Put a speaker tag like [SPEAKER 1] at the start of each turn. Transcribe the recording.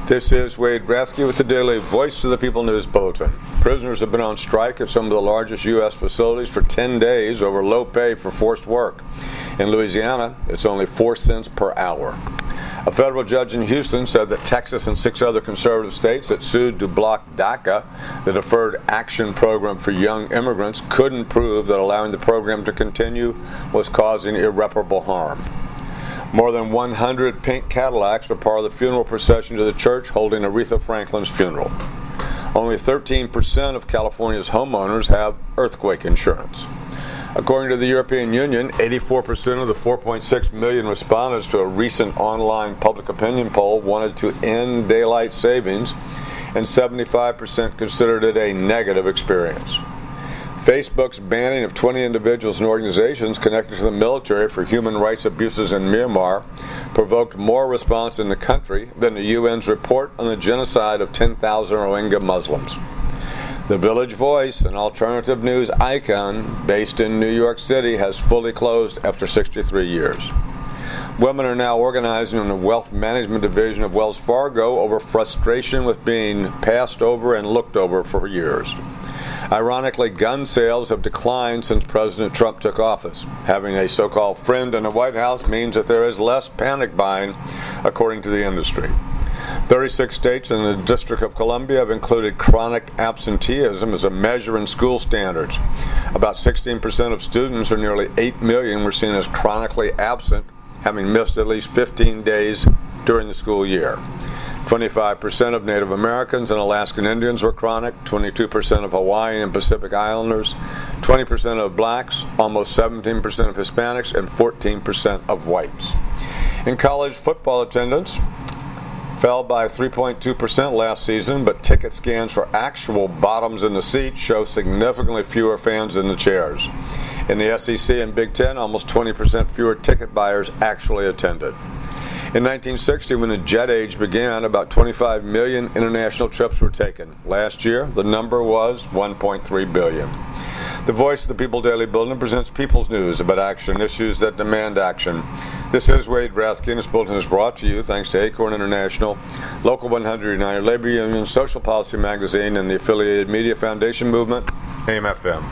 [SPEAKER 1] This is Wade Rathke with the Daily Voice of the People News Bulletin. Prisoners have been on strike at some of the largest U.S. facilities for 10 days over low pay for forced work. In Louisiana, it's only 4 cents per hour. A federal judge in Houston said that Texas and 6 other conservative states that sued to block DACA, the Deferred Action Program for young immigrants, couldn't prove that allowing the program to continue was causing irreparable harm. More than 100 pink Cadillacs were part of the funeral procession to the church holding Aretha Franklin's funeral. Only 13% of California's homeowners have earthquake insurance. According to the European Union, 84% of the 4.6 million respondents to a recent online public opinion poll wanted to end daylight savings, and 75% considered it a negative experience. Facebook's banning of 20 individuals and organizations connected to the military for human rights abuses in Myanmar provoked more response in the country than the UN's report on the genocide of 10,000 Rohingya Muslims. The Village Voice, an alternative news icon based in New York City, has fully closed after 63 years. Women are now organizing in the wealth management division of Wells Fargo over frustration with being passed over and looked over for years. Ironically, gun sales have declined since President Trump took office. Having a so-called friend in the White House means that there is less panic buying, according to the industry. 36 states and the District of Columbia have included chronic absenteeism as a measure in school standards. About 16% of students, or nearly 8 million, were seen as chronically absent, having missed at least 15 days during the school year. 25% of Native Americans and Alaskan Indians were chronic, 22% of Hawaiian and Pacific Islanders, 20% of blacks, almost 17% of Hispanics, and 14% of whites. In college football attendance fell by 3.2% last season, but ticket scans for actual bottoms in the seats show significantly fewer fans in the chairs. In the SEC and Big Ten, almost 20% fewer ticket buyers actually attended. In 1960, when the jet age began, about 25 million international trips were taken. Last year, the number was 1.3 billion. The Voice of the People Daily Bulletin presents people's news about action, issues that demand action. This is Wade Rathke, and this bulletin is brought to you thanks to Acorn International, Local 100 United Labor Union, Social Policy Magazine, and the affiliated Media Foundation Movement, AIM-FM.